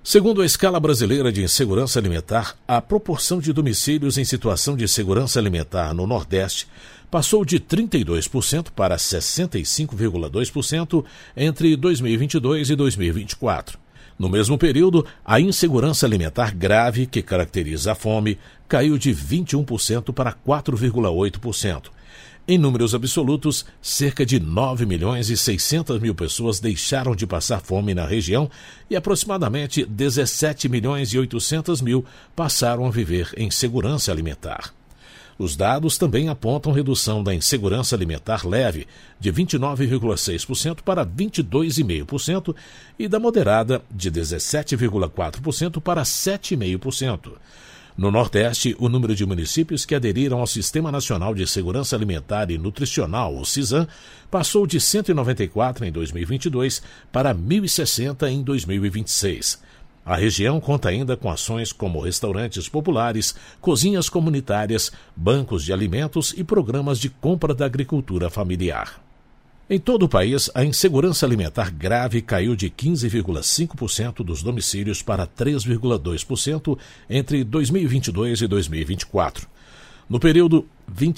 Segundo a Escala Brasileira de Insegurança Alimentar, a proporção de domicílios em situação de segurança alimentar no Nordeste passou de 32% para 65,2% entre 2022 e 2024. No mesmo período, a insegurança alimentar grave, que caracteriza a fome, caiu de 21% para 4,8%. Em números absolutos, cerca de 9.600.000 pessoas deixaram de passar fome na região e aproximadamente 17.800.000 passaram a viver em segurança alimentar. Os dados também apontam redução da insegurança alimentar leve, de 29,6% para 22,5%, e da moderada, de 17,4% para 7,5%. No Nordeste, o número de municípios que aderiram ao Sistema Nacional de Segurança Alimentar e Nutricional, o SISAN, passou de 194 em 2022 para 1.060 em 2026. A região conta ainda com ações como restaurantes populares, cozinhas comunitárias, bancos de alimentos e programas de compra da agricultura familiar. Em todo o país, a insegurança alimentar grave caiu de 15,5% dos domicílios para 3,2% entre 2022 e 2024. No período,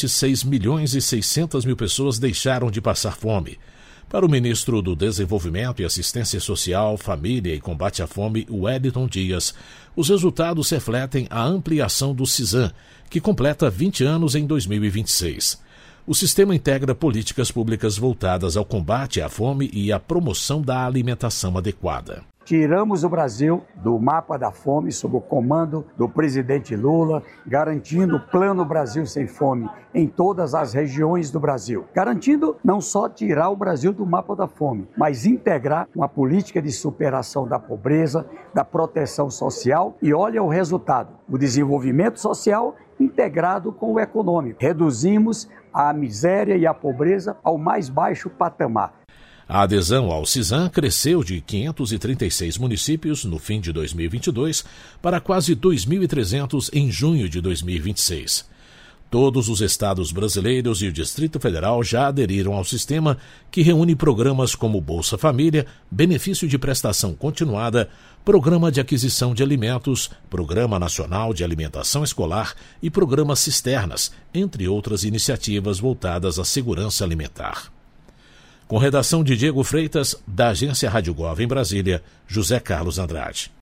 26.600.000 pessoas deixaram de passar fome. Para o ministro do Desenvolvimento e Assistência Social, Família e Combate à Fome, Wellington Dias, os resultados refletem a ampliação do SISAN, que completa 20 anos em 2026. O sistema integra políticas públicas voltadas ao combate à fome e à promoção da alimentação adequada. Tiramos o Brasil do mapa da fome sob o comando do presidente Lula, garantindo o Plano Brasil Sem Fome em todas as regiões do Brasil. Garantindo não só tirar o Brasil do mapa da fome, mas integrar uma política de superação da pobreza, da proteção social e olha o resultado, o desenvolvimento social integrado com o econômico. Reduzimos a miséria e a pobreza ao mais baixo patamar. A adesão ao SISAN cresceu de 536 municípios no fim de 2022 para quase 2.300 em junho de 2026. Todos os estados brasileiros e o Distrito Federal já aderiram ao sistema, que reúne programas como Bolsa Família, Benefício de Prestação Continuada, Programa de Aquisição de Alimentos, Programa Nacional de Alimentação Escolar e Programa Cisternas, entre outras iniciativas voltadas à segurança alimentar. Com redação de Diego Freitas, da Agência Rádio Gov em Brasília, José Carlos Andrade.